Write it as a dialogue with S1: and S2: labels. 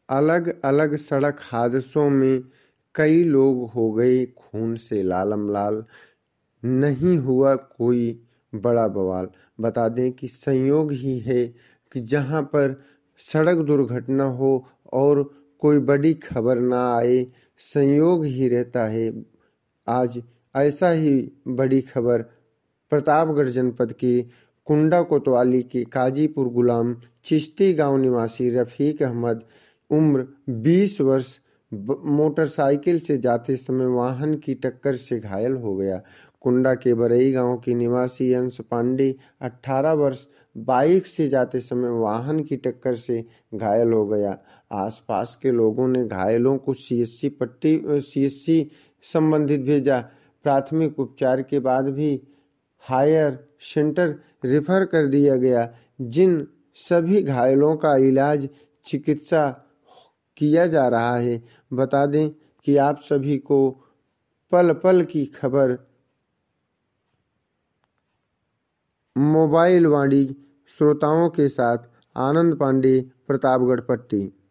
S1: अलग अलग सड़क हादसों में कई लोग हो गए खून से लालम लाल। नहीं हुआ कोई बड़ा बवाल। बता दें कि संयोग ही है कि जहां पर सड़क दुर्घटना हो और कोई बड़ी खबर ना आए, संयोग ही रहता है। आज ऐसा ही बड़ी खबर प्रतापगढ़ जनपद के कुंडा कोतवाली के काजीपुर गुलाम चिश्ती गांव निवासी रफीक अहमद उम्र 20 वर्ष मोटरसाइकिल से जाते समय वाहन की टक्कर से घायल हो गया। कुंडा के बरई गांव के निवासी अंश पांडे 18 वर्ष बाइक से जाते समय वाहन की टक्कर से घायल हो गया। आसपास के लोगों ने घायलों को सीएससी संबंधित भेजा। प्राथमिक उपचार के बाद भी हायर सेंटर रेफर कर दिया गया। जिन सभी घायलों का इलाज चिकित्सा किया जा रहा है। बता दें कि आप सभी को पल पल की खबर मोबाइल वाणी श्रोताओं के साथ आनंद पांडे, प्रतापगढ़ पट्टी।